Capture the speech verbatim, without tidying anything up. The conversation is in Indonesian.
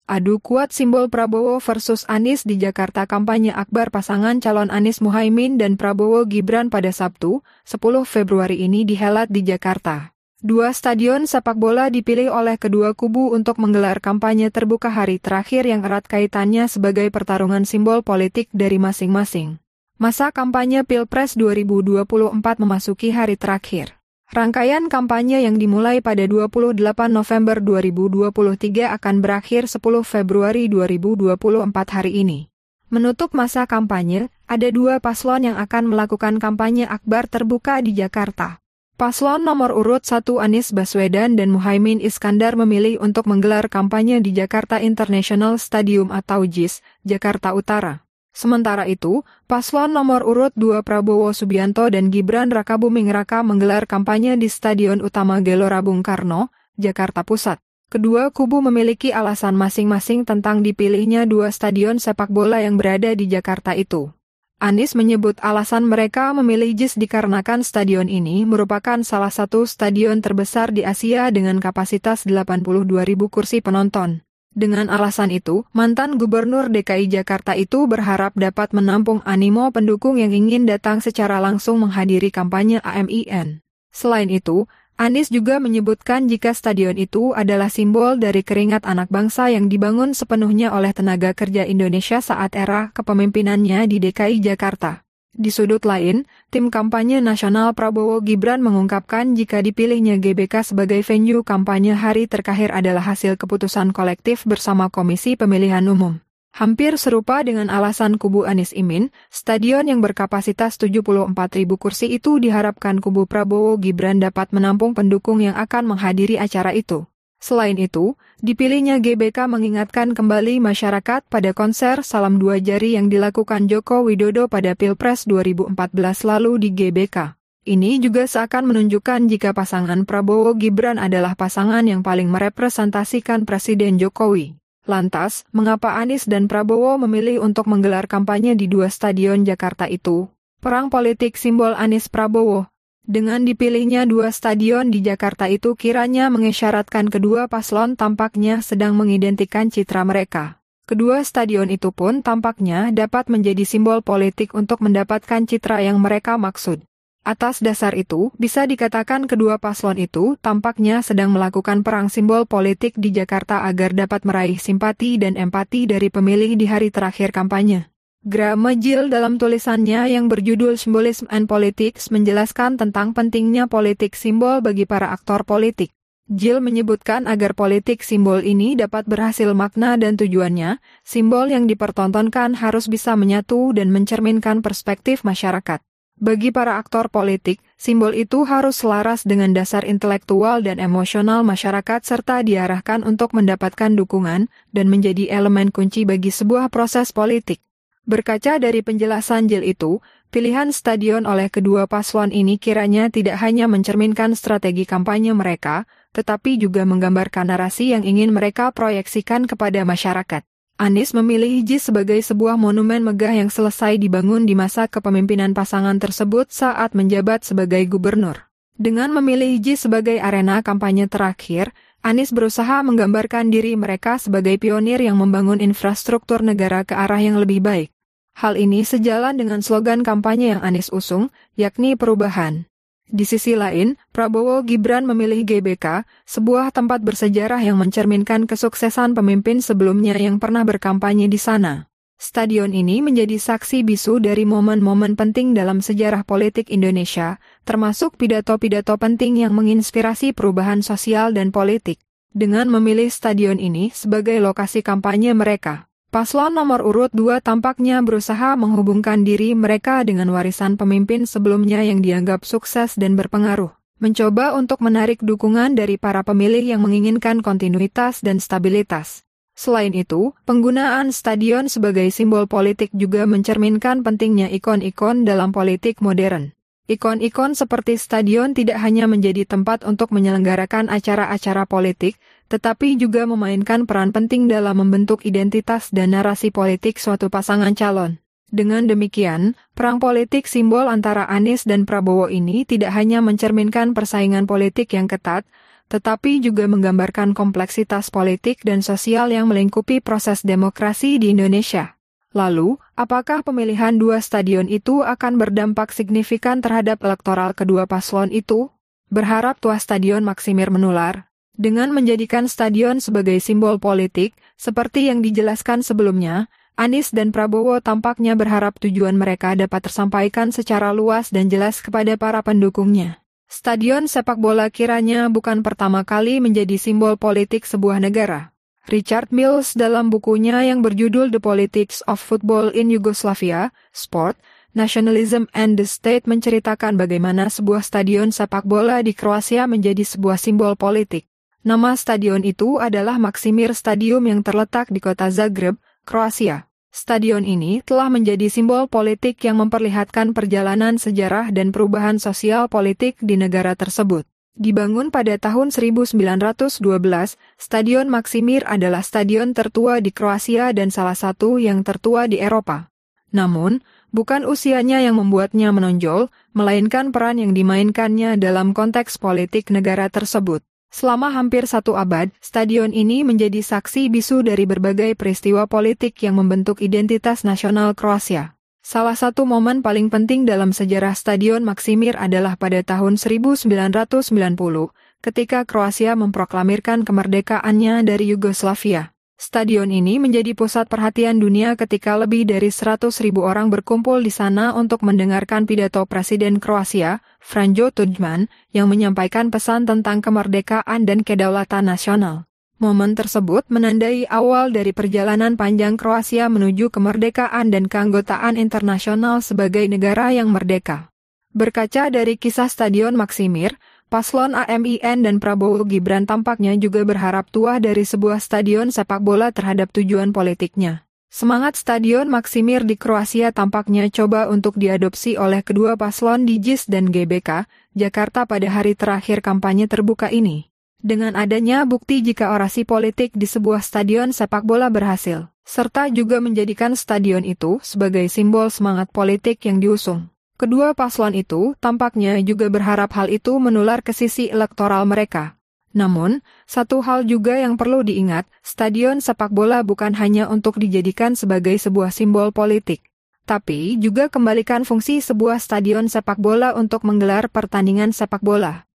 Adu kuat simbol Prabowo versus Anies di Jakarta. Kampanye akbar pasangan calon Anies Muhaimin dan Prabowo Gibran pada Sabtu, sepuluh Februari ini dihelat di Jakarta. Dua stadion sepak bola dipilih oleh kedua kubu untuk menggelar kampanye terbuka hari terakhir yang erat kaitannya sebagai pertarungan simbol politik dari masing-masing. Masa kampanye Pilpres dua ribu dua puluh empat memasuki hari terakhir. Rangkaian kampanye yang dimulai pada dua puluh delapan November dua ribu dua puluh tiga akan berakhir sepuluh Februari dua ribu dua puluh empat hari ini. Menutup masa kampanye, ada dua paslon yang akan melakukan kampanye akbar terbuka di Jakarta. Paslon nomor urut satu Anies Baswedan dan Muhaimin Iskandar memilih untuk menggelar kampanye di Jakarta International Stadium atau J I S, Jakarta Utara. Sementara itu, paslon nomor urut dua Prabowo Subianto dan Gibran Rakabuming Raka menggelar kampanye di Stadion Utama Gelora Bung Karno, Jakarta Pusat. Kedua kubu memiliki alasan masing-masing tentang dipilihnya dua stadion sepak bola yang berada di Jakarta itu. Anies menyebut alasan mereka memilih J I S dikarenakan stadion ini merupakan salah satu stadion terbesar di Asia dengan kapasitas delapan puluh dua ribu kursi penonton. Dengan alasan itu, mantan Gubernur D K I Jakarta itu berharap dapat menampung animo pendukung yang ingin datang secara langsung menghadiri kampanye A M I N. Selain itu, Anies juga menyebutkan jika stadion itu adalah simbol dari keringat anak bangsa yang dibangun sepenuhnya oleh tenaga kerja Indonesia saat era kepemimpinannya di D K I Jakarta. Di sudut lain, tim kampanye nasional Prabowo Gibran mengungkapkan jika dipilihnya G B K sebagai venue kampanye hari terakhir adalah hasil keputusan kolektif bersama Komisi Pemilihan Umum. Hampir serupa dengan alasan kubu Anies Imin, stadion yang berkapasitas tujuh puluh empat ribu kursi itu diharapkan kubu Prabowo Gibran dapat menampung pendukung yang akan menghadiri acara itu. Selain itu, dipilihnya G B K mengingatkan kembali masyarakat pada konser Salam Dua Jari yang dilakukan Joko Widodo pada Pilpres dua ribu empat belas lalu di G B K. Ini juga seakan menunjukkan jika pasangan Prabowo Gibran adalah pasangan yang paling merepresentasikan Presiden Jokowi. Lantas, mengapa Anies dan Prabowo memilih untuk menggelar kampanye di dua stadion Jakarta itu? Perang politik simbol Anies Prabowo. Dengan dipilihnya dua stadion di Jakarta itu kiranya mengisyaratkan kedua paslon tampaknya sedang mengidentikan citra mereka. Kedua stadion itu pun tampaknya dapat menjadi simbol politik untuk mendapatkan citra yang mereka maksud. Atas dasar itu, bisa dikatakan kedua paslon itu tampaknya sedang melakukan perang simbol politik di Jakarta agar dapat meraih simpati dan empati dari pemilih di hari terakhir kampanye. Graham Jill dalam tulisannya yang berjudul Symbolism and Politics menjelaskan tentang pentingnya politik simbol bagi para aktor politik. Jill menyebutkan agar politik simbol ini dapat berhasil makna dan tujuannya, simbol yang dipertontonkan harus bisa menyatu dan mencerminkan perspektif masyarakat. Bagi para aktor politik, simbol itu harus selaras dengan dasar intelektual dan emosional masyarakat serta diarahkan untuk mendapatkan dukungan dan menjadi elemen kunci bagi sebuah proses politik. Berkaca dari penjelasan Jill itu, pilihan stadion oleh kedua paslon ini kiranya tidak hanya mencerminkan strategi kampanye mereka, tetapi juga menggambarkan narasi yang ingin mereka proyeksikan kepada masyarakat. Anies memilih J I S sebagai sebuah monumen megah yang selesai dibangun di masa kepemimpinan pasangan tersebut saat menjabat sebagai gubernur. Dengan memilih J I S sebagai arena kampanye terakhir, Anies berusaha menggambarkan diri mereka sebagai pionir yang membangun infrastruktur negara ke arah yang lebih baik. Hal ini sejalan dengan slogan kampanye yang Anies usung, yakni perubahan. Di sisi lain, Prabowo Gibran memilih G B K, sebuah tempat bersejarah yang mencerminkan kesuksesan pemimpin sebelumnya yang pernah berkampanye di sana. Stadion ini menjadi saksi bisu dari momen-momen penting dalam sejarah politik Indonesia, termasuk pidato-pidato penting yang menginspirasi perubahan sosial dan politik. Dengan memilih stadion ini sebagai lokasi kampanye mereka, paslon nomor urut dua tampaknya berusaha menghubungkan diri mereka dengan warisan pemimpin sebelumnya yang dianggap sukses dan berpengaruh, mencoba untuk menarik dukungan dari para pemilih yang menginginkan kontinuitas dan stabilitas. Selain itu, penggunaan stadion sebagai simbol politik juga mencerminkan pentingnya ikon-ikon dalam politik modern. Ikon-ikon seperti stadion tidak hanya menjadi tempat untuk menyelenggarakan acara-acara politik, tetapi juga memainkan peran penting dalam membentuk identitas dan narasi politik suatu pasangan calon. Dengan demikian, perang politik simbol antara Anies dan Prabowo ini tidak hanya mencerminkan persaingan politik yang ketat, tetapi juga menggambarkan kompleksitas politik dan sosial yang melingkupi proses demokrasi di Indonesia. Lalu, apakah pemilihan dua stadion itu akan berdampak signifikan terhadap elektoral kedua paslon itu? Berharap tuah Stadion Maksimir menular. Dengan menjadikan stadion sebagai simbol politik, seperti yang dijelaskan sebelumnya, Anies dan Prabowo tampaknya berharap tujuan mereka dapat tersampaikan secara luas dan jelas kepada para pendukungnya. Stadion sepak bola kiranya bukan pertama kali menjadi simbol politik sebuah negara. Richard Mills dalam bukunya yang berjudul The Politics of Football in Yugoslavia, Sport, Nationalism and the State menceritakan bagaimana sebuah stadion sepak bola di Kroasia menjadi sebuah simbol politik. Nama stadion itu adalah Maksimir Stadium yang terletak di kota Zagreb, Kroasia. Stadion ini telah menjadi simbol politik yang memperlihatkan perjalanan sejarah dan perubahan sosial politik di negara tersebut. Dibangun pada tahun seribu sembilan ratus dua belas, Stadion Maksimir adalah stadion tertua di Kroasia dan salah satu yang tertua di Eropa. Namun, bukan usianya yang membuatnya menonjol, melainkan peran yang dimainkannya dalam konteks politik negara tersebut. Selama hampir satu abad, stadion ini menjadi saksi bisu dari berbagai peristiwa politik yang membentuk identitas nasional Kroasia. Salah satu momen paling penting dalam sejarah Stadion Maksimir adalah pada tahun seribu sembilan ratus sembilan puluh, ketika Kroasia memproklamirkan kemerdekaannya dari Yugoslavia. Stadion ini menjadi pusat perhatian dunia ketika lebih dari seratus ribu orang berkumpul di sana untuk mendengarkan pidato Presiden Kroasia, Franjo Tudjman, yang menyampaikan pesan tentang kemerdekaan dan kedaulatan nasional. Momen tersebut menandai awal dari perjalanan panjang Kroasia menuju kemerdekaan dan keanggotaan internasional sebagai negara yang merdeka. Berkaca dari kisah Stadion Maksimir, paslon A M I N dan Prabowo Gibran tampaknya juga berharap tuah dari sebuah stadion sepak bola terhadap tujuan politiknya. Semangat Stadion Maksimir di Kroasia tampaknya coba untuk diadopsi oleh kedua paslon di J I S dan G B K, Jakarta pada hari terakhir kampanye terbuka ini. Dengan adanya bukti jika orasi politik di sebuah stadion sepak bola berhasil, serta juga menjadikan stadion itu sebagai simbol semangat politik yang diusung. Kedua paslon itu tampaknya juga berharap hal itu menular ke sisi elektoral mereka. Namun, satu hal juga yang perlu diingat, stadion sepak bola bukan hanya untuk dijadikan sebagai sebuah simbol politik, tapi juga kembalikan fungsi sebuah stadion sepak bola untuk menggelar pertandingan sepak bola.